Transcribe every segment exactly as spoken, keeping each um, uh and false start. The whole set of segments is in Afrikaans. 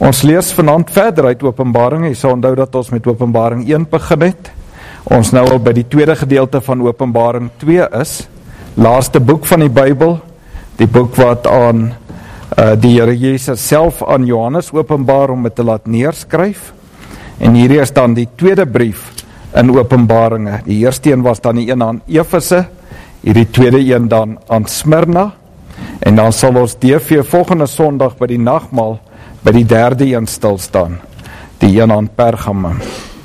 Ons lees vanaand verder uit Openbaring. Jy sal onthou dat ons met Openbaring een begin het. Ons nou al by die tweede gedeelte van Openbaring twee is. Laaste boek van die Bybel, die boek wat aan uh, die Here Jesus self aan Johannes openbaar om dit te laat neerskryf. En hierdie is dan die tweede brief in Openbaringe. Die eerste een was dan die een aan Efese, hierdie tweede een dan aan Smyrna. En dan sal ons D V volgende Sondag by die nagmaal by die derde een stil staan, die een aan Pergamum.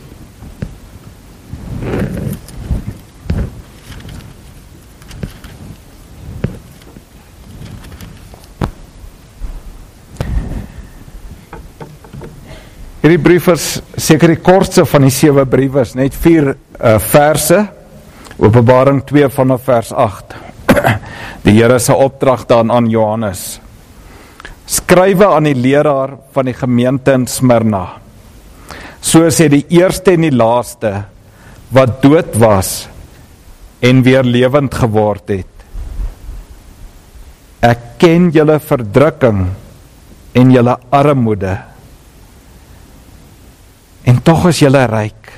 Hierdie brief is seker die kortste van die sewe briewe, net vier uh, verse, Openbaring twee vanaf vers agt. Die Here se opdrag dan aan Johannes. Skrywe aan die leraar van die gemeente in Smyrna. So sê die eerste en die laaste, wat dood was en weer lewend geword het. Ek ken julle verdrukking en julle armoede. En tog is julle ryk.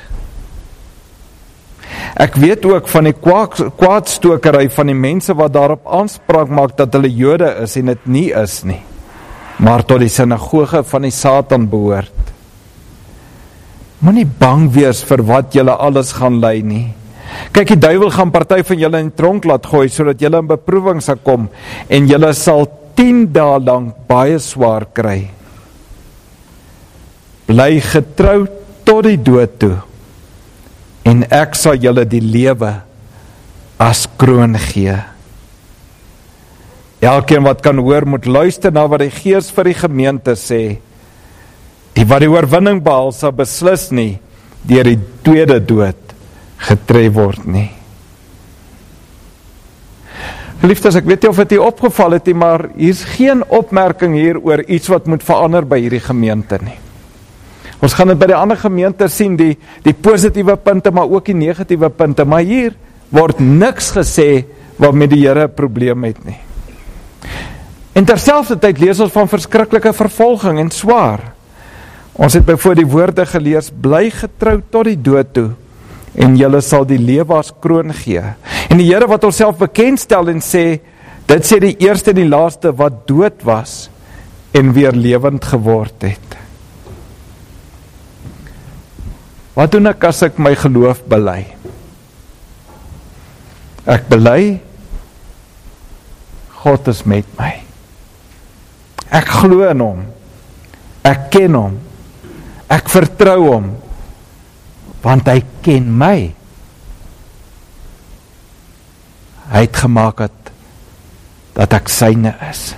Ek weet ook van die kwaadstokery van die mense wat daarop aanspraak maak dat hulle Jode is en dit nie is nie, maar tot die sinagoge van die Satan behoort. Moenie bang wees vir wat julle alles gaan ly nie. Kyk, die duiwel gaan party van julle in die tronk laat gooi, sodat julle in beproewing sal kom, en julle sal tien dae lank baie swaar kry. Bly getrou tot die dood toe, en ek sal julle die lewe as kroon gee. Elkeen wat kan hoor, moet luister na wat die Gees vir die gemeente sê. Die wat die oorwinning behaal, sal beslis nie deur die tweede dood getref word nie. Geliefdes, ek weet nie of het hier opgeval het nie, maar hier is geen opmerking hier oor iets wat moet verander by hierdie gemeente nie. Ons gaan dit by die ander gemeente sien, die, die positiewe punte, maar ook die negatiewe punte, maar hier word niks gesê waarmee die Here 'n probleem het nie. En terselfdertyd lees ons van verskriklike vervolging en swaar. Ons het byvoorbeeld die woorde gelees, bly getrou tot die dood toe, en julle sal die lewe as kroon gee. En die Here wat homself bekendstel en sê, dit sê die eerste en die laaste wat dood was, en weer lewend geword het. Wat doen ek as ek my geloof bely? Ek bely, God is met my. Ek glo in hom. Ek ken hom. Ek vertrou hom. Want hy ken my. Hy het gemaak dat, dat ek syne is.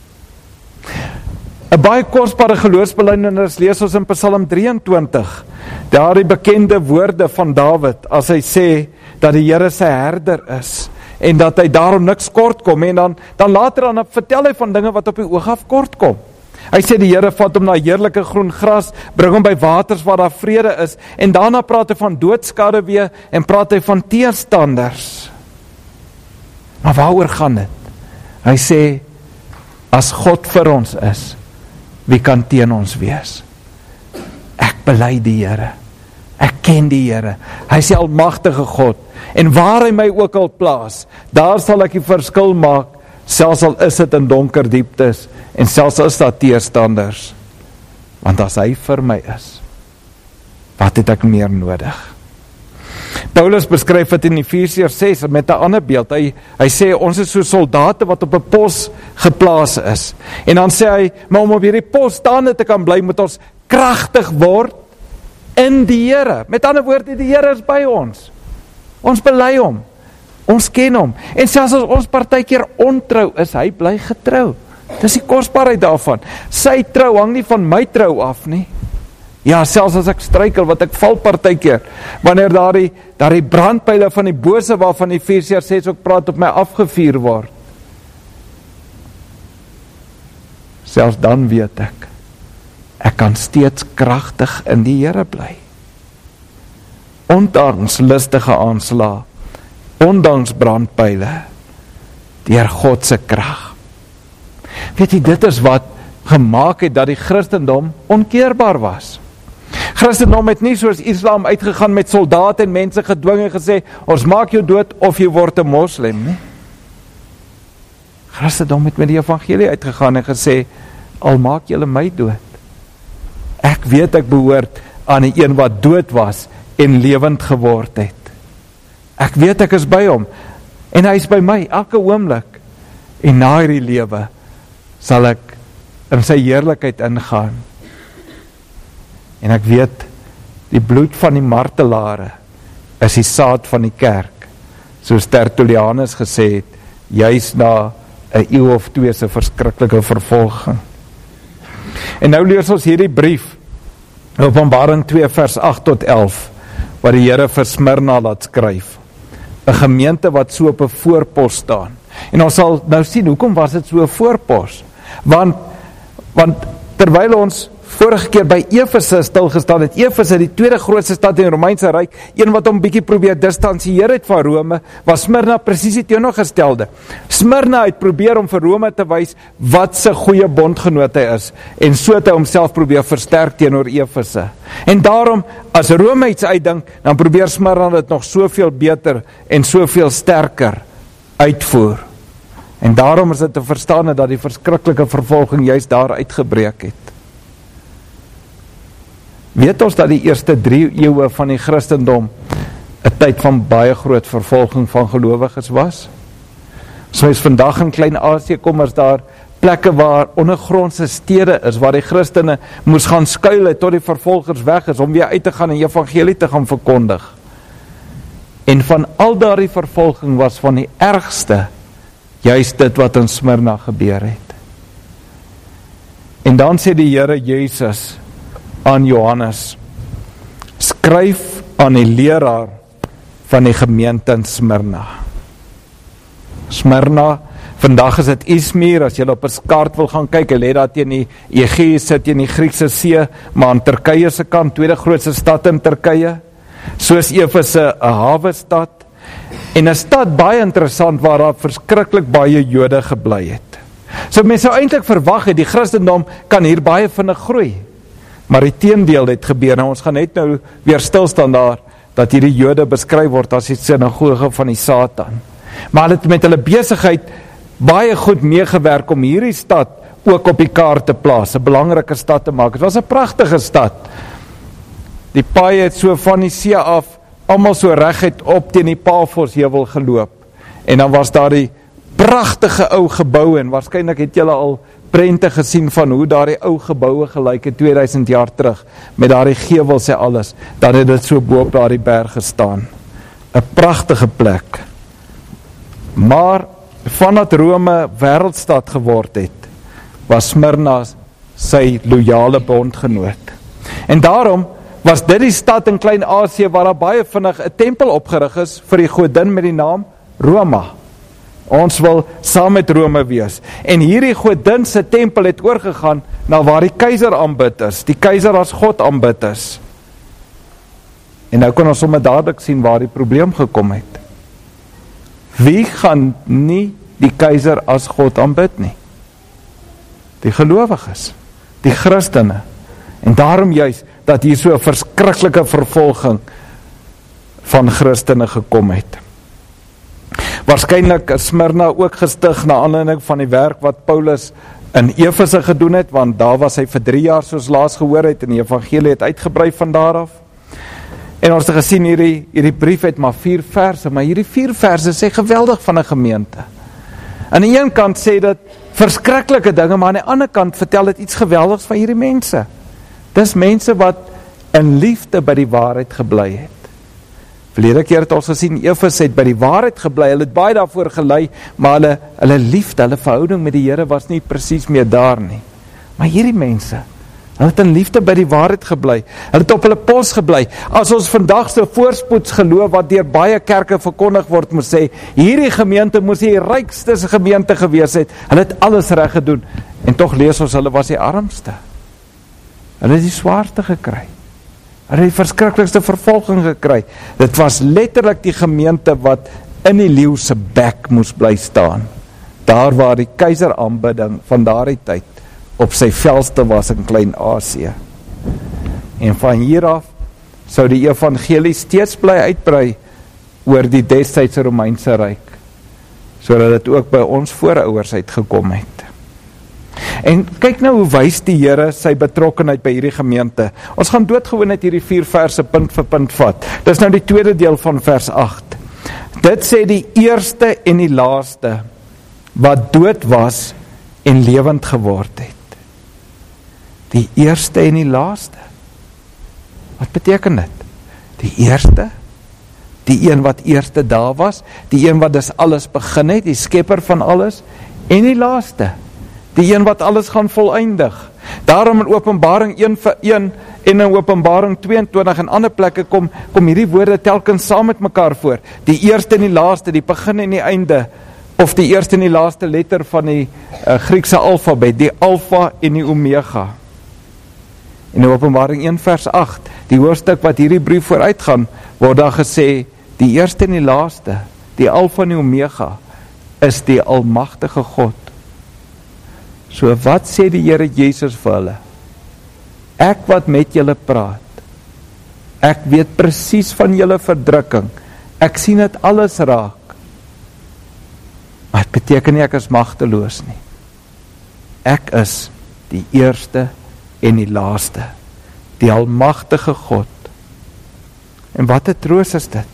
'n Baie kosbare geloofsbelijdenis lees ons in Psalm drieëntwintig. Daar die bekende woorde van Dawid, as hy sê dat die Here sy herder is, en dat hy daarom niks kort kom, en dan, dan later dan vertel hy van dinge wat op die oog af kort kom. Hy sê die Here vat hom na heerlike groen gras, bring hom by waters waar daar vrede is, en daarna praat hy van doodskade weer, en praat hy van teerstanders. Maar waaroor gaan dit? Hy sê, as God vir ons is, wie kan teen ons wees? Ek bely die Here, ek ken die Here, hy is die almagtige God, en waar hy my ook al plaas, daar sal ek die verskil maak, selfs al is dit in donker dieptes, en selfs is daar teerstanders, want as hy vir my is, wat het ek meer nodig? Paulus beskryf dit in Efesiërs ses met 'n ander beeld. Hy, hy sê, ons is so soldate wat op 'n pos geplaas is. En dan sê hy, maar om op hierdie pos staande te kan bly, moet ons kragtig word in die Here. Met ander woorde, die Here is by ons. Ons bely hom. Ons ken hom. En selfs as ons partykeer ontrou is, hy bly getrou. Dis die kosbaarheid daarvan. Sy trou hang nie van my trou af nie. Ja, selfs as ek struikel, wat ek val partykeer, wanneer daar die, daar die brandpyle van die bose waarvan Efesiërs ses ook praat op my afgevuur word. Selfs dan weet ek, ek kan steeds kragtig in die Here bly. Ondanks listige aanslae, ondanks brandpyle, deur God se krag. Weet jy, dit is wat gemaak het dat die Christendom onkeerbaar was. Christendom het nie soos Islam uitgegaan met soldate en mense gedwing en gesê, ons maak jou dood of jy word 'n moslim, nie? Christendom het met die evangelie uitgegaan en gesê, al maak julle my dood. Ek weet ek behoort aan die een wat dood was en lewend geword het. Ek weet ek is by hom en hy is by my elke oomblik. En na hierdie lewe sal ek in sy heerlikheid ingaan. En ek weet, die bloed van die martelare is die saad van die kerk, soos Tertullianus gesê het, juis na 'n eeu of twee se verskriklike vervolging. En nou lees ons hierdie brief, Openbaring twee vers agt tot elf, wat die Here vir Smyrna laat skryf. 'n Gemeente wat so op 'n voorpos staan. En ons sal nou sien, hoekom was dit so 'n voorpos? Want, want terwyl ons vorige keer by Efese stilgestaan het, Efese, die tweede grootste stad in die Romeinse Ryk, een wat hom bietjie probeer distansieer het van Rome, was Smyrna presies die teenoorgestelde. Smyrna het probeer om vir Rome te wys wat sy goeie bondgenoot hy is, en so het hy homself probeer versterk teenoor Efese. En daarom, as Rome iets uitdink, dan probeer Smyrna dit nog soveel beter en soveel sterker uitvoer. En daarom is dit te verstaan dat die verskriklike vervolging juist daar uitgebreek het. Weet ons dat die eerste drie eeue van die Christendom 'n tyd van baie groot vervolging van gelowiges was? Soos vandag in Klein-Asië kom, is daar plekke waar ondergrondse stede is, waar die Christene moes gaan skuil het tot die vervolgers weg is, om weer uit te gaan en evangelie te gaan verkondig. En van al daardie vervolging was van die ergste, juist dit wat in Smyrna gebeur het. En dan sê die Here Jesus aan Johannes, skryf aan die leraar van die gemeente in Smyrna. Smyrna, vandag is dit Izmir, as jy op 'n kaart wil gaan kyk, hy lê daar teen die Egeïse, teen die Griekse see, maar aan Turkye se kant, tweede grootste stad in Turkye, soos Efese 'n hawe stad, en 'n stad baie interessant waar daar verskriklik baie Jode gebly het. So mense sou eintlik verwag het, die Christendom kan hier baie vinnig groei. Maar die teendeel het gebeur, nou ons gaan net nou weer stilstaan daar, dat hierdie Jode beskryf word as die sinagoge van die Satan. Maar hulle het met hulle besigheid baie goed meegewerk om hierdie stad ook op die kaart te plaas, 'n belangrike stad te maak. Het was 'n pragtige stad. Die paai het so van die see af, almal so reguit op teen die Pafosheuwel geloop. En dan was daar die pragtige ou geboue, en waarskynlik het julle al prente gesien van hoe daar die ou geboue gelyk het tweeduisend jaar terug, met daar die gevels en alles, dan het dit so bo op daar die berg gestaan. 'n Pragtige plek. Maar vandat Rome wêreldstad geword het, was Smyrna sy loyale bondgenoot. En daarom was dit die stad in Klein-Asië waar daar baie vinnig 'n tempel opgerig is vir die godin met die naam Roma. Ons wil saam met Rome wees. En hierdie godin se tempel het oorgegaan na waar die keiser aanbid is, die keiser as God aanbid is. En nou kan ons sommer dadelik sien waar die probleem gekom het. Wie gaan nie die keiser as God aanbid nie? Die gelowiges, die Christene. En daarom juist dat hier so 'n verskriklike vervolging van Christene gekom het. Waarskynlik is Smyrna ook gestig na aanleiding van die werk wat Paulus in Efese gedoen het, want daar was hy vir drie jaar soos laas gehoor het, en die evangelie het uitgebrei van daar af. En ons het gesien, hierdie, hierdie brief het maar vier verse, maar hierdie vier verse sê geweldig van 'n gemeente. Aan die een kant sê dit verskriklike dinge, maar aan die ander kant vertel dit iets geweldigs van hierdie mense. Dis mense wat in liefde by die waarheid gebly het. Verlede keer het ons gesien, Efese het by die waarheid gebly, hulle het baie daarvoor gelei, maar hulle, hulle liefde, hulle verhouding met die Here was nie presies meer daar nie. Maar hierdie mense, hulle het in liefde by die waarheid gebly, hulle het op hulle pos gebly. As ons vandag so voorspoeds geloof wat deur baie kerke verkondig word, moet sê, hierdie gemeente moes die rykste gemeente gewees het, hulle het alles reg gedoen, en tog lees ons, hulle was die armste. Hulle het die swaarste gekry. Hulle het die verskriklikste vervolging gekry. Dit was letterlik die gemeente wat in die leeu se bek moes bly staan. Daar waar die keiseraanbidding van daardie tyd op sy velste was in Klein-Asië. En van hier af sou die evangelie steeds bly uitbrei oor die destydse Romeinse ryk, sodat dit ook by ons voorouers uitgekom het. En kyk nou hoe wys die Here sy betrokkenheid by hierdie gemeente. Ons gaan doodgewoon net hierdie vier verse punt vir punt vat. Dis nou die tweede deel van vers agt. Dit sê die eerste en die laaste, wat dood was en lewend geword het. Die eerste en die laaste. Wat beteken dit? Die eerste, die een wat eerste daar was, die een wat dis alles begin het, die skepper van alles, en die laaste, die een wat alles gaan voleindig. Daarom in Openbaring een vir een en in Openbaring tweeëntwintig en ander plekke kom, kom hierdie woorde telkens saam met mekaar voor. Die eerste en die laaste, die begin en die einde, of die eerste en die laaste letter van die uh, Griekse alfabet, die alfa en die omega. In Openbaring een vers agt, die hoofstuk wat hierdie brief vooruitgaan, word daar gesê, die eerste en die laaste, die alfa en die omega, is die almagtige God. So wat sê die Here Jesus vir hulle? Ek wat met julle praat, ek weet presies van julle verdrukking, ek sien dit alles raak, maar het beteken nie ek is magteloos nie. Ek is die eerste en die laaste, die almagtige God. En wat 'n troos is dit?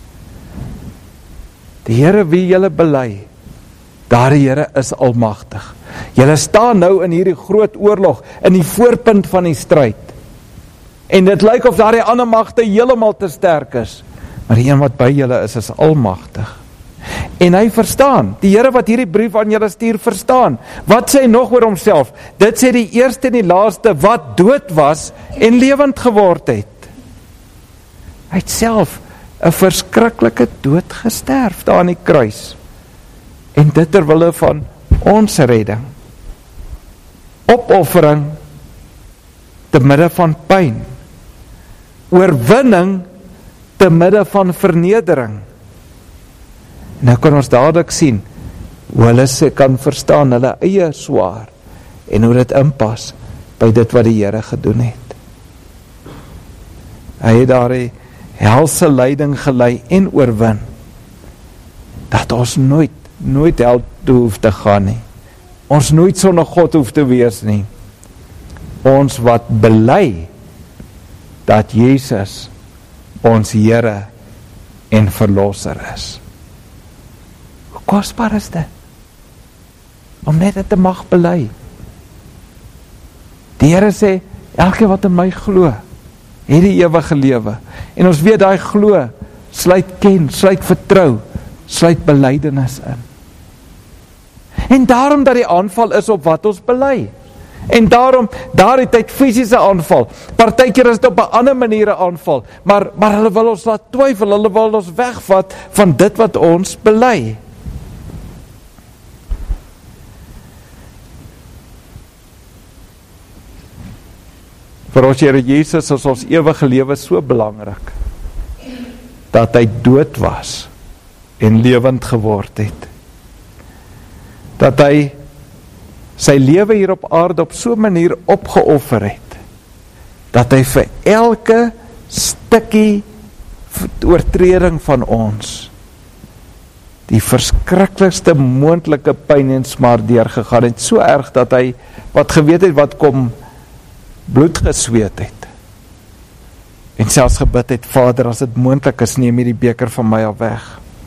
Die Here wie julle bely, daardie Here is almagtig. Julle staan nou in hierdie groot oorlog, in die voorpunt van die stryd. En dit lyk of daardie ander magte heeltemal te sterk is, maar die een wat by julle is, is almagtig. En hy verstaan, die Here wat hierdie brief aan julle stuur, verstaan. Wat sê hy nog oor homself? Dit sê die eerste en die laaste, wat dood was en lewend geword het. Hy het self 'n verskriklike dood gesterf daar aan die kruis. En dit terwille van ons redding. Opoffering te midde van pyn. Oorwinning te midde van vernedering. Nou kan ons dadelik sien hoe hulle se kan verstaan hulle eie swaar en hoe dit inpas by dit wat die Here gedoen het. Hy het daar die helse lyding gelei en oorwin, dat ons nooit, nooit hel toe hoef te gaan nie. Ons nooit sonder God hoef te wees nie. Ons wat bely dat Jesus ons Here en Verlosser is. Hoe kosbaar is dit? Om net dit te mag bely. Die Here sê, elke wat in my glo, het die ewige lewe. En ons weet daai glo, sluit ken, sluit vertrou, sluit belydenis in. En daarom dat die aanval is op wat ons bely. En daarom, daar het hy fisiese aanval. Partykeer is dit op 'n ander maniere aanval, maar, maar hulle wil ons laat twyfel, hulle wil ons wegvat van dit wat ons bely. Vir ons Here Jesus is ons ewige lewe so belangrik, dat hy dood was en lewend geword het. Dat hy sy lewe hier op aarde op so 'n manier opgeoffer het, dat hy vir elke stukkie oortreding van ons die verskriklikste moontlike pyn en smaak deurgegaan het, so erg dat hy wat geweet het wat kom, bloed gesweet het en selfs gebid het, Vader, as dit moontlik is, neem hierdie beker van my af weg.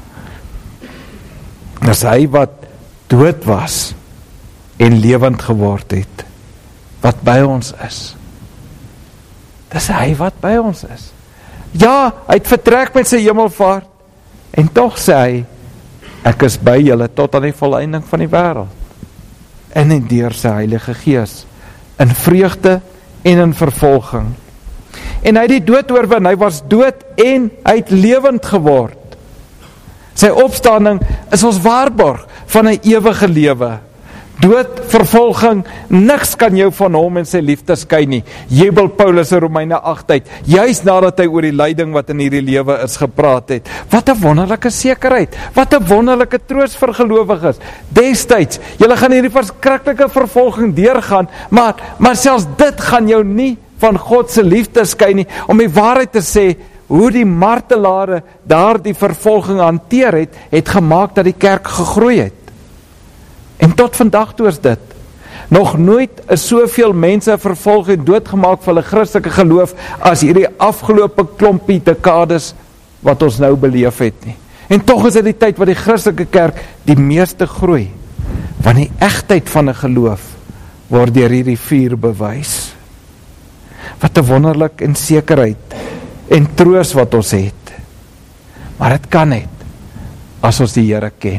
Dis hy wat dood was en lewend geword het, wat by ons is. Dis hy wat by ons is. Ja, hy het vertrek met sy hemelvaart, en tog sê hy, ek is by julle tot aan die volleinding van die wêreld. En in deur sy Heilige Gees, in vreugde en in vervolging. En hy het die dood oorwin, hy was dood en hy het lewend geword. Sy opstanding is ons waarborg van 'n ewige lewe. Dood, vervolging, niks kan jou van hom en sy liefde skei nie. Jubel Paulus in Romeine agt uit, juist nadat hy oor die lyding wat in hierdie lewe is gepraat het. Wat 'n wonderlike sekerheid, wat 'n wonderlike troos vir gelowiges. Destyds, julle gaan hierdie verskriklike vervolging deurgaan, maar, maar selfs dit gaan jou nie van God se liefde skei nie, om die waarheid te sê, hoe die martelare daar die vervolging hanteer het, het gemaak dat die kerk gegroei het. En tot vandag toe is dit. Nog nooit is soveel mense vervolg en doodgemaak vir hulle Christelike geloof as hierdie afgelope klompie dekades wat ons nou beleef het nie. En tog is dit die tyd wat die Christelike kerk die meeste groei, want die egtheid van 'n geloof word deur hierdie vuur bewys. Wat 'n wonderlik en sekerheid en troos wat ons het. Maar dit kan net as ons die Here ken.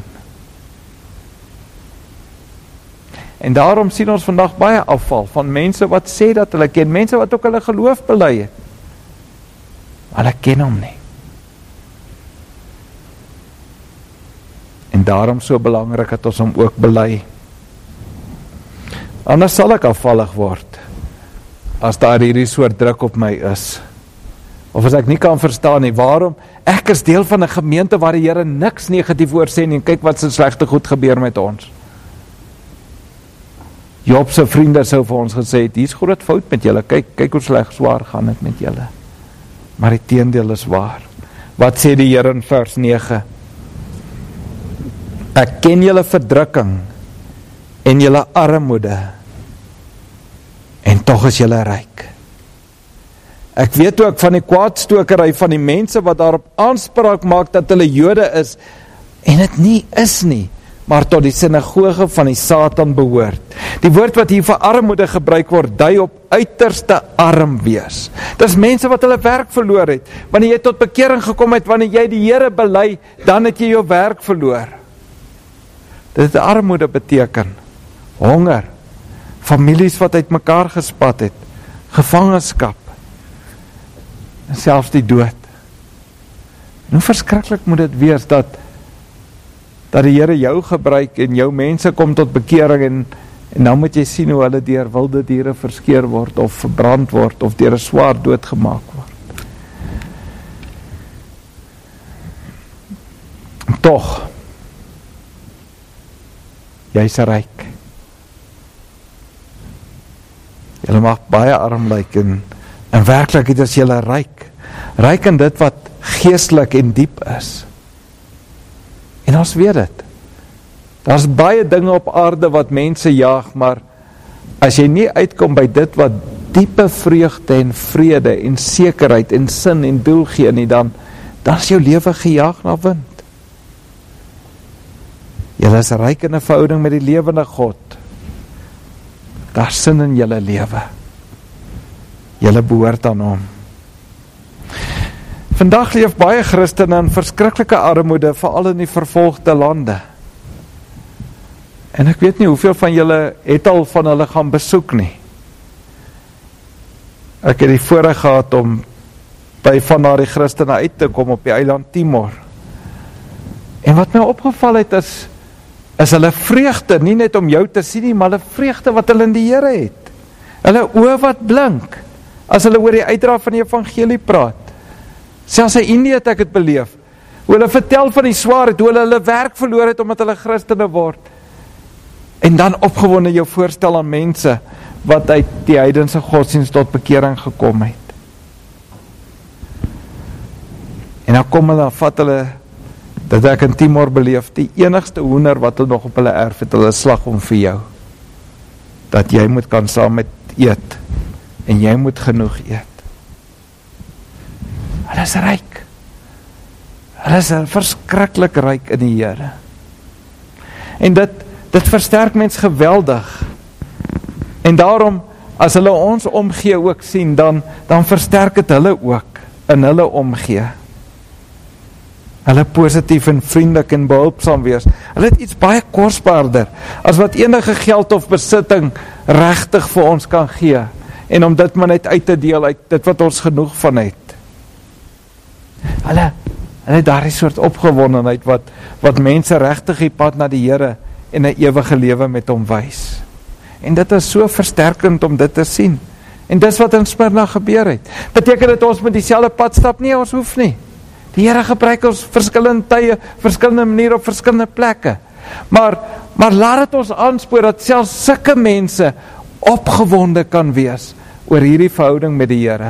En daarom sien ons vandag baie afval van mense wat sê dat hulle ken, mense wat ook hulle geloof bely het. Maar hulle ken hom nie. En daarom so belangrik dat ons hom ook bely. Anders sal ek afvallig word as daar hierdie soort druk op my is. Of as ek nie kan verstaan nie, waarom? Ek is deel van 'n gemeente waar die Here niks negatief oor sê nie, en kyk wat so slegte goed gebeur met ons. Job se vriende sou vir ons gesê het, hier's groot fout met julle, kyk, kyk hoe sleg swaar gaan dit met julle. Maar die teendeel is waar. Wat sê die Here in vers nege? Ek ken julle verdrukking en julle armoede, en tog is julle ryk. Ek weet ook van die kwaadstokery van die mense wat daarop aanspraak maak dat hulle Jode is, en dit nie is nie, maar tot die sinagoge van die Satan behoort. Die woord wat hier vir armoede gebruik word, dui op uiterste arm wees. Dis mense wat hulle werk verloor het. Wanneer jy tot bekering gekom het, wanneer jy die Here bely, dan het jy jou werk verloor. Dit het armoede beteken. Honger, families wat uit mekaar gespat het, gevangenskap, en selfs die dood. En hoe verskriklik moet dit wees dat dat die Here jou gebruik en jou mense kom tot bekering en, en nou moet jy sien hoe hulle deur wilde diere verskeer word of verbrand word of deur 'n swaard doodgemaak word. En tog, jy's ryk. Julle mag baie arm lyk en in werklikheid is julle ryk. Ryk in dit wat geestelik en diep is. En ons weet dit. Daar's baie dinge op aarde wat mense jaag, maar as jy nie uitkom by dit wat diepe vreugde en vrede en sekerheid en sin en doel gee nie, dan, dan is jou lewe gejaag na wind. Julle is ryk in 'n verhouding met die lewende God. Daar sin in julle lewe. Julle behoort aan hom. Vandag leef baie Christene in verskriklike armoede, veral in die vervolgde lande. En ek weet nie hoeveel van julle het al van hulle gaan besoek nie. Ek het die voorreg gehad om by van daardie Christene uit te kom op die eiland Timor. En wat my opgeval het is, is hulle vreugde, nie net om jou te sien nie, maar hulle vreugde wat hulle in die Here het. Hulle oë wat blink, as hulle oor die uitdra van die evangelie praat. Selfs in Indië het ek het beleef, hoe hulle vertel van die swaarheid, hoe hulle hulle werk verloor het, omdat hulle Christene word. En dan opgewonde jou voorstel aan mense, wat uit die heidense godsdienst tot bekering gekom het. En dan kom hulle, vat hulle, dat ek in Timor beleef, die enigste hoender wat hulle nog op hulle erf het, hulle slag om vir jou. Dat jy moet kan saam met eet, en jy moet genoeg eet. Hulle is ryk. Hulle is verskriklik ryk in die Here. En dit, dit versterk mens geweldig. En daarom, as hulle ons omgee ook sien, dan, dan versterk het hulle ook in hulle omgee. Hulle positief en vriendelik en behulpsaam wees. Hulle het iets baie kosbaarder, as wat enige geld of besitting regtig vir ons kan gee. En om dit maar net uit te deel, uit dit wat ons genoeg van het. Hulle, hulle het daardie soort opgewondenheid, wat, wat mense regtig die pad na die Here en 'n ewige lewe met hom wys. En dit is so versterkend om dit te sien. En dis wat in Smyrna gebeur het. Beteken dit ons moet dieselfde pad stap? Nee, ons hoef nie. Die Here gebruik ons verskillende tye, verskillende maniere op verskillende plekke. Maar, maar laat dit ons aanspoor dat selfs sulke mense opgewonde kan wees oor hierdie verhouding met die Here.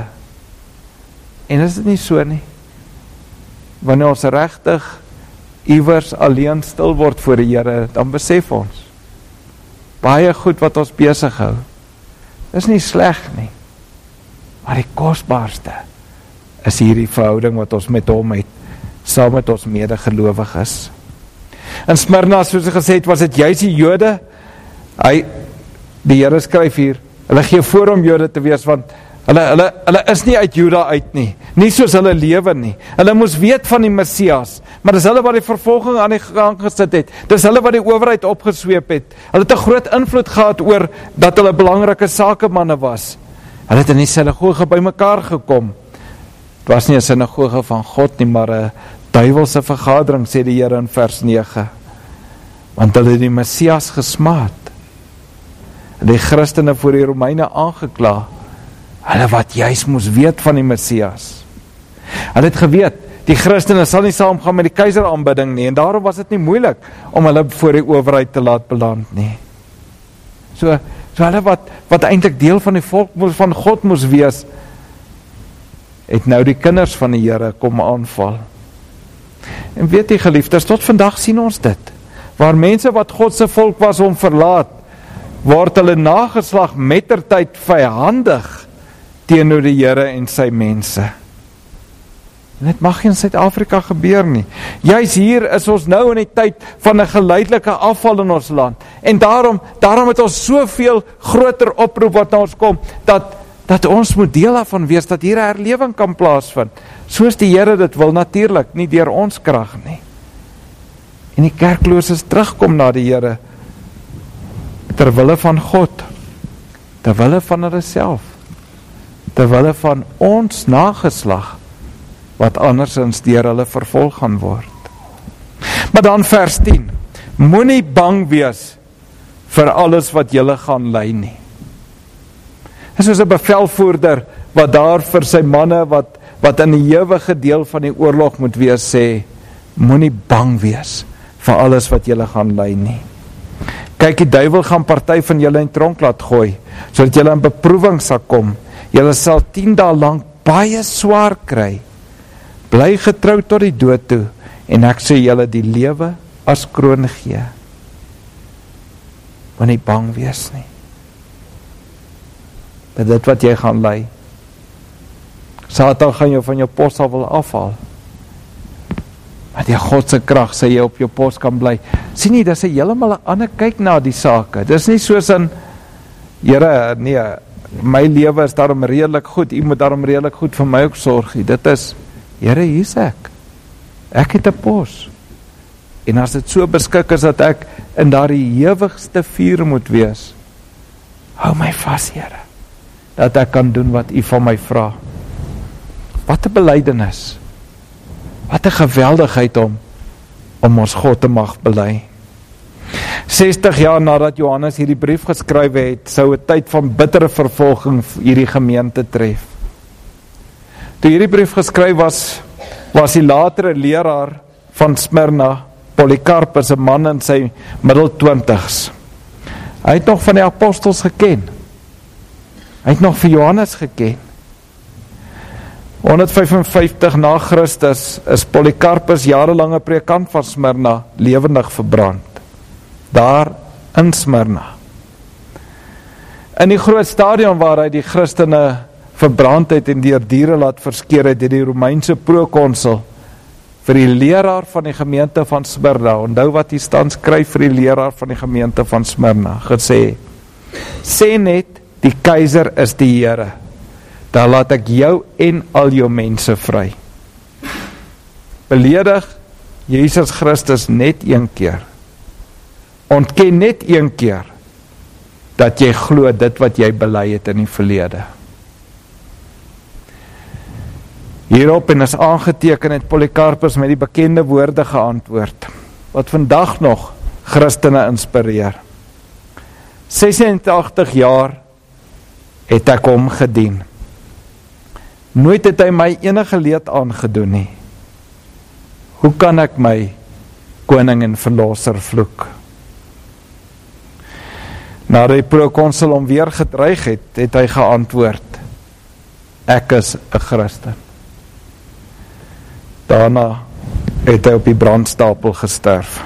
En is dit nie so nie? Wanneer ons regtig iewers alleen stil word voor die Here, dan besef ons baie goed wat ons besig hou. Is nie sleg nie, maar die kosbaarste is hierdie verhouding wat ons met hom het, saam met ons medegelowiges. In Smyrna, soos hy gesê het, was dit juist die Jode, hy, die Here skryf hier, hulle gee voor om Jode te wees, want hulle, hulle, hulle is nie uit Juda uit nie, nie soos hulle lewe nie, hulle moes weet van die Messias, maar dis hulle wat die vervolging aan die gang gesit het, dis hulle wat die owerheid opgesweep het, hulle het 'n groot invloed gehad oor, dat hulle belangrike sakemanne was, hulle het in die sinagoge bymekaar gekom, het was nie 'n sinagoge van God nie, maar 'n duiwelse vergadering, sê die Here in vers nege, want hulle het die Messias gesmaad, die Christene voor die Romeine aangekla, hulle wat juist moes weet van die Messias. Hulle het geweet, die Christene sal nie saamgaan met die keiseraanbidding nie, en daarom was dit nie moeilik om hulle voor die owerheid te laat beland nie. So, so hulle wat, wat eintlik deel van die volk moes, van God moes wees, het nou die kinders van die Here kom aanval. En weet die geliefdes, tot vandag sien ons dit, waar mense wat God se volk was om verlaat, word hulle nageslag mettertyd vyhandig teenoor die Here en sy mense. En dit mag nie in Suid-Afrika gebeur nie. Juis hier is ons nou in die tyd van 'n geleidelike afval in ons land. En daarom, daarom het ons soveel groter oproep wat na ons kom, dat, dat ons moet deel daarvan wees, dat hier 'n herlewing kan plaasvind. Soos die Here dit wil, natuurlik, nie deur ons krag nie. En die kerklooses terugkom na die Here, terwille van God, terwille van hulle self, terwille van ons nageslag, wat andersins deur hulle vervolg gaan word. Maar dan vers tien, moenie bang wees vir alles wat julle gaan ly nie. Dit is soos 'n bevelvoerder, wat daar vir sy manne, wat, wat in die ewige deel van die oorlog moet wees, sê, moenie bang wees vir alles wat julle gaan ly nie. Kyk, die duiwel gaan party van julle in tronk laat gooi, sodat julle in beproewing sal kom. Julle sal tien dae lank baie swaar kry. Bly getrou tot die dood toe, en ek sê julle die lewe as kroon gee. Moet nie bang wees nie. Dat dit wat jy gaan ly, Satan gaan jou van jou pos af wil afhaal. Maar die God se krag sê jy op jou pos kan bly. Sien nie, dis 'n heeltemal 'n ander kyk na die sake. Dis nie soos in, Here, nee, my lewe is daarom redelik goed, u moet daarom redelik goed vir my ook sorg. Dit is, Here, hier is ek. Ek het 'n pos. En as dit so beskik is dat ek in daardie ewigste vuur moet wees, hou my vas, Here, dat ek kan doen wat u van my vra. Wat 'n belydenis. Wat 'n geweldigheid om, om ons God te mag bely. sestig jaar nadat Johannes hierdie brief geskryf het, sou 'n tyd van bittere vervolging hierdie gemeente tref. Toe hierdie brief geskryf was, was die latere leraar van Smyrna, Polycarpus, 'n man in sy middel twintigs. Hy het nog van die apostels geken. Hy het nog vir Johannes geken. honderd vyfenvyftig na Christus is Polycarpus jarelange predikant van Smyrna lewendig verbrand. Daar in Smyrna. In die groot stadion waar hy die Christene verbrand het en deur diere laat verskeer het, het die Romeinse prokonsul vir die leraar van die gemeente van Smyrna, onthou wat hy staan skryf vir die leraar van die gemeente van Smyrna, gesê, sê net, die keiser is die Here, dan laat ek jou en al jou mense vry. Beledig Jesus Christus net een keer. Ontken net een keer dat jy glo dit wat jy bely het in die verlede. Hierop en is aangeteken het Polycarpus met die bekende woorde geantwoord, wat vandag nog Christene inspireer. ses en agtig jaar het ek hom gedien. Nooit het hy my enige leed aangedoen nie. Hoe kan ek my koning en verlosser vloek? Nadat die prokonsul hom weer gedreig het, het hy geantwoord, ek is 'n Christen. Daarna het hy op die brandstapel gesterf.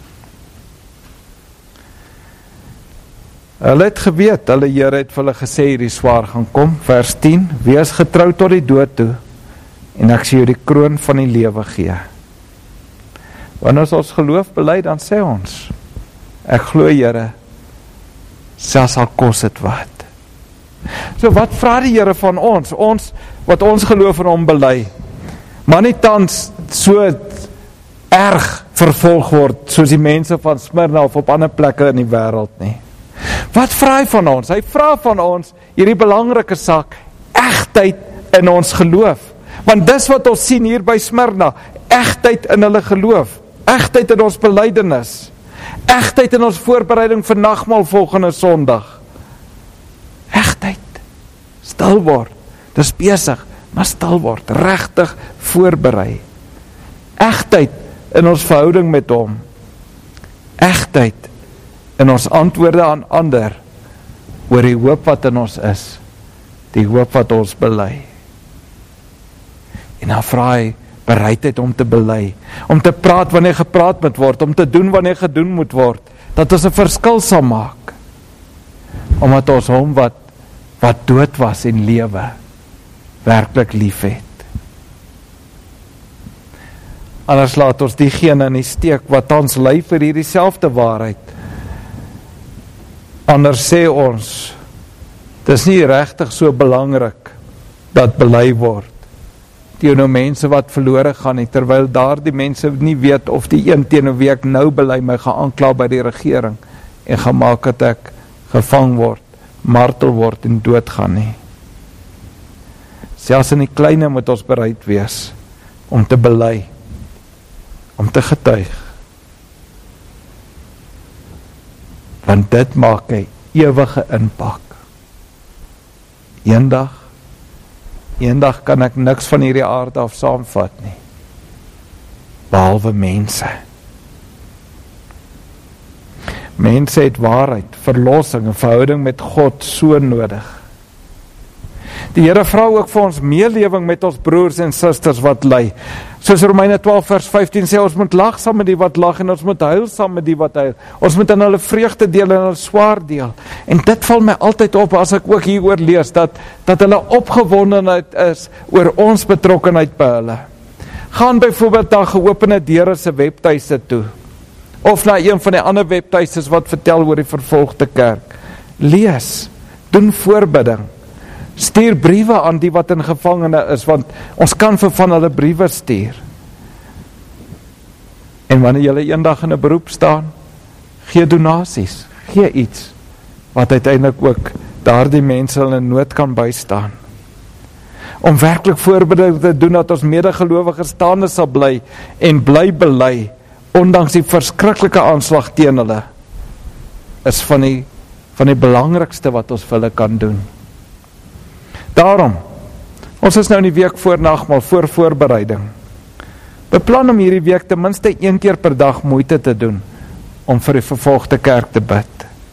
Hulle het geweet, hulle Here het vir hulle gesê, hierdie swaar gaan kom, vers tien, wees getrou tot die dood toe, en ek sal jou die kroon van die lewe gee. Wanneer ons ons geloof bely, dan sê ons, ek glo Here, selfs al kos dit wat. So wat vra die Here van ons, ons, wat ons geloof in hom bely, maar nie tans so erg vervolg word, soos die mense van Smyrna of op ander plekke in die wêreld nie. Wat vra hy van ons? Hy vra van ons, hierdie belangrike saak, egtheid in ons geloof. Want dis wat ons sien hier by Smyrna, egtheid in hulle geloof, egtheid in ons belydenis, egtheid in ons voorbereiding vir nagmaal volgende Sondag. Egtheid, stil word, dis besig, maar stil word, regtig voorberei. Egtheid in ons verhouding met hom, egtheid in ons antwoorde aan ander, oor die hoop wat in ons is, die hoop wat ons bely. En dan vra hy, bereidheid om te bely, om te praat wanneer gepraat moet word, om te doen wanneer gedoen moet word, dat ons 'n verskil sal maak, omdat ons hom wat, wat dood was en lewe, werklik lief het. Anders laat ons diegene in die steek, wat ons lei vir hierdie selfde waarheid. Anders sê ons, dis nie regtig so belangrik, dat bely word, teenoor mense wat verlore gaan nie, terwyl daar die mense nie weet of die een teenoor wie ek nou bely my gaan aankla by die regering en gaan maak dat ek gevang word, martel word en doodgaan nie. Selfs in die kleine moet ons bereid wees om te bely, om te getuig. Want dit maak 'n ewige impak. Eendag Eendag kan ek niks van hierdie aarde af saamvat nie, behalwe mense. Mense het waarheid, verlossing en verhouding met God so nodig. Die Here vra ook vir ons meelewing met ons broers en susters wat ly. Soos Romeine twaalf vers vyftien sê, ons moet lag saam met die wat lag en ons moet huil saam met die wat huil. Ons moet in hulle vreugde deel en hulle swaar deel. En dit val my altyd op as ek ook hieroor lees, dat, dat hulle opgewondenheid is oor ons betrokkenheid by hulle. Gaan byvoorbeeld na geopende deure se webtuise toe, of na een van die ander webtuises wat vertel oor die vervolgde kerk. Lees, doen voorbidding, stuur briewe aan die wat in gevangene is, want ons kan vir van hulle briewe stuur. En wanneer julle eendag in 'n beroep staan, gee donasies, gee iets, wat uiteindelik ook daardie mense in nood kan bystaan. Om werklik voorbereiding te doen, dat ons medegelowige staande sal bly, en bly bely, ondanks die verskriklike aanslag teen hulle, is van die, van die belangrikste wat ons vir hulle kan doen. Daarom, ons is nou in die week voor nagmaal, voor voorbereiding. Beplan om hierdie week ten minste een keer per dag moeite te doen, om vir die vervolgde kerk te bid.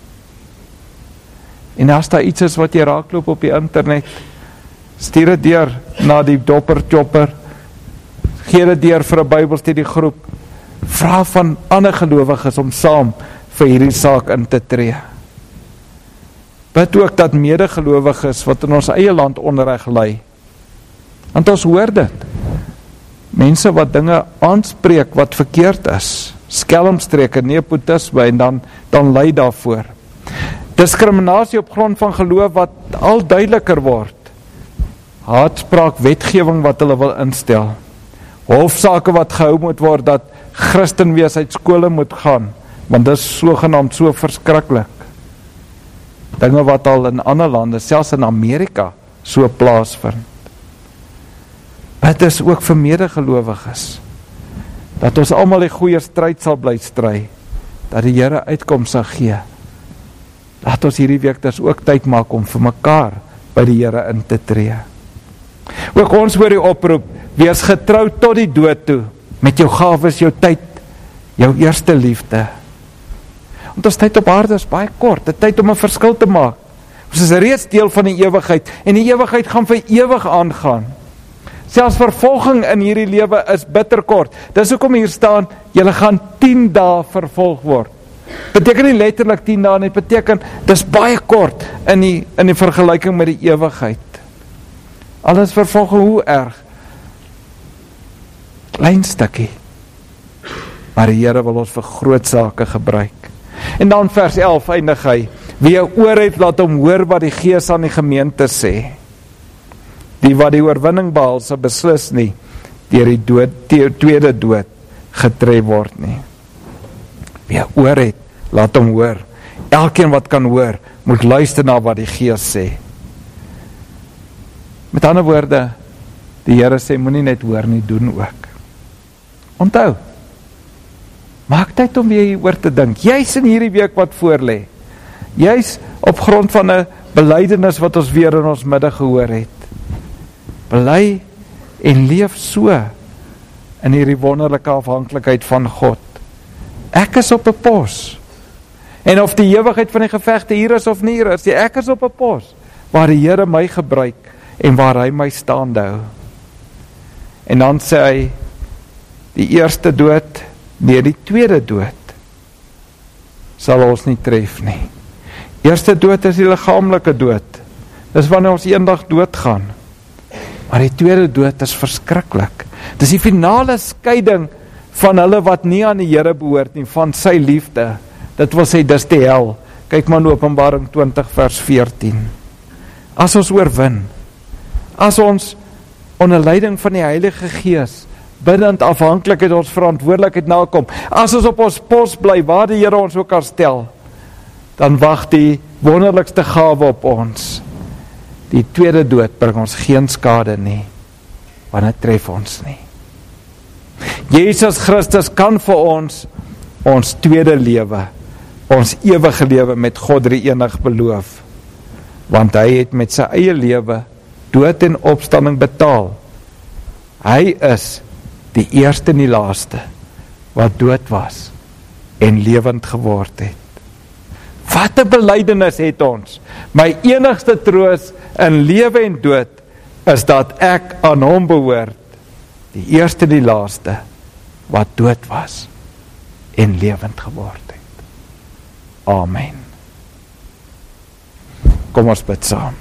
En as daar iets is wat jy raakloop op die internet, stuur dit deur na die dopper chopper, gee dit deur vir 'n Bybelstudiegroep, vra van ander gelowiges om saam vir hierdie saak in te tree. Bid ook dat medegelowiges wat in ons eie land onreg ly, want ons hoor dit, mense wat dinge aanspreek wat verkeerd is, skelmstreke, nepotisme, en dan, dan ly daarvoor. Diskriminasie op grond van geloof wat al duideliker word, haatspraak wetgewing wat hulle wil instel, hofsaake wat gehou moet word, dat Christen wees uit skole moet gaan, want dit is sogenaamd so verskriklik. Dinge wat al in ander lande, selfs in Amerika, so plaasvind. Dit is ook vir medegelowiges, dat ons almal die goeie stryd sal bly stry, dat die Here uitkoms sal gee. Laat ons hierdie week dus ook tyd maak om vir mekaar by die Here in te tree. Ook ons hoor die oproep, wees getrou tot die dood toe, met jou gawes, jou tyd, jou eerste liefde. Want ons tyd op aarde is baie kort, 'n tyd om 'n verskil te maak. Ons is reeds deel van die ewigheid, en die ewigheid gaan vir ewig aangaan. Selfs vervolging in hierdie lewe is bitterkort. Dis hoekom hier staan, julle gaan tien dae vervolg word. Beteken nie letterlik tien dae nie, beteken, dis baie kort in die, in die vergelyking met die ewigheid. Alles vervolging, hoe erg? Klein stukkie. Maar die Here wil ons vir groot sake gebruik. En dan vers elf eindig hy, wie 'n oor het, laat hom hoor wat die Gees aan die gemeente sê. Die wat die oorwinning behaal, sal beslis nie deur die dood, die tweede dood getref word nie. Wie 'n oor het, laat hom hoor. Elkeen wat kan hoor, moet luister na wat die Gees sê. Met ander woorde, die Here sê, moenie net hoor nie, doen ook. Onthou, maak tyd om weer hieroor te dink, juis in hierdie week wat voorlê, juis op grond van 'n belydenis wat ons weer in ons middag gehoor het. Bely en leef so in hierdie wonderlike afhanklikheid van God. Ek is op 'n pos, en of die ewigheid van die gevegte hier is of nie hier is, ek is op 'n pos, waar die Here my gebruik, en waar hy my staande hou. En dan sê hy, die eerste dood, nee, die tweede dood, sal ons nie tref nie. Eerste dood is die liggaamlike dood, dis wanneer ons eendag doodgaan. Maar die tweede dood is verskriklik. Dis die finale skeiding van hulle wat nie aan die Here behoort nie, van sy liefde. Dit wil sê, dis die hel. Kyk maar in Openbaring twintig vers veertien. As ons oorwin, as ons onder leiding van die Heilige Gees bidend afhanklikheid ons verantwoordelikheid nakom, as ons op ons pos bly, waar die Here ons ook kan stel, dan wag die wonderlikste gawe op ons. Die tweede dood bring ons geen skade nie, want dit tref ons nie. Jesus Christus kan vir ons, ons tweede lewe, ons ewige lewe met God drie-enig beloof, want hy het met sy eie lewe dood en opstanding betaal. Hy is die eerste en die laaste, wat dood was, en lewend geword het. Wat 'n belydenis het ons. My enigste troos in lewe en dood, is dat ek aan hom behoort, die eerste en die laaste, wat dood was, en lewend geword het. Amen. Kom ons bid saam.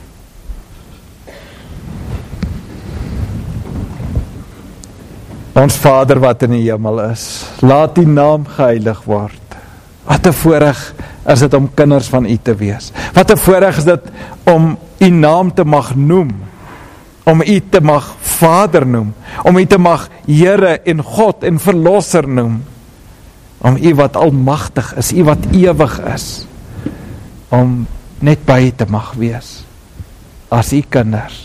Ons Vader wat in die hemel is, laat die naam geheilig word. Wat 'n voorreg is dit om kinders van U te wees. Wat 'n voorreg is dit om U naam te mag noem, om U te mag Vader noem, om U te mag Here en God en Verlosser noem, om U wat almagtig is, U wat ewig is, om net by U te mag wees, as U kinders.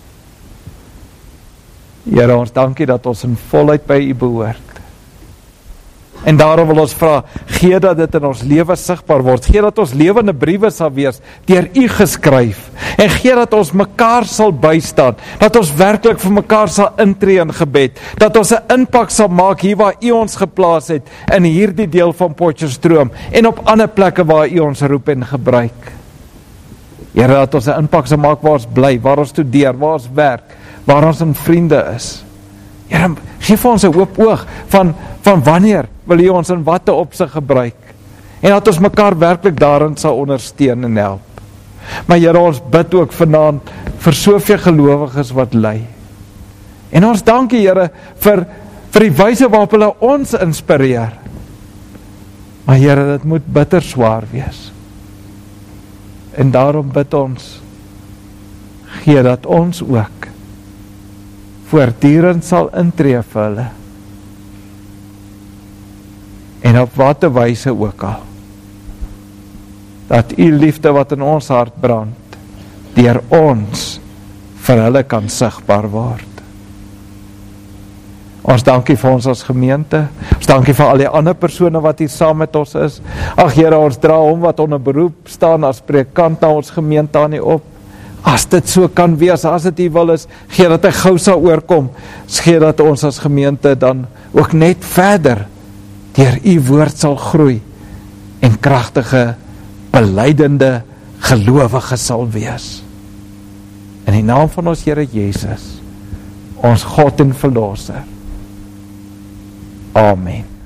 Here, ons dankie dat ons in volheid by U behoort. En daarom wil ons vra, gee dat dit in ons lewe sigbaar word, gee dat ons lewende briewe sal wees, deur U geskryf, en gee dat ons mekaar sal bystaan, dat ons werklik vir mekaar sal intree in gebed, dat ons 'n impak sal maak hier waar U ons geplaas het, in hierdie deel van Potchefstroom, en op ander plekke waar U ons roep en gebruik. Here, dat ons 'n impak sal maak waar ons bly, waar ons studeer, waar ons werk, waar ons in vriende is. Here, gee vir ons 'n oop oog van, van wanneer wil U ons in watte opsig gebruik, en dat ons mekaar werklik daarin sal ondersteun en help. Maar Here, ons bid ook vanaand vir soveel gelowiges wat ly. En ons dankie, Here, vir, vir die wyse waarop hulle ons inspireer. Maar Here, dit moet bitter swaar wees. En daarom bid ons, gee dat ons ook voortdurend sal intree vir hulle. En op watte wyse ook al, dat U liefde wat in ons hart brand, deur ons vir hulle kan sigbaar word. Ons dankie vir ons as gemeente, ons dankie vir al die ander persone wat hier saam met ons is. Ag Here, ons dra hom wat onder beroep staan as predikant na ons gemeente aan die op. As dit so kan wees, as dit U wil is, gee dat hy gou sal oorkom, gee dat ons as gemeente dan ook net verder deur U woord sal groei en kragtige, belydende gelowige sal wees. In die naam van ons Here Jesus, ons God en Verlosser. Amen.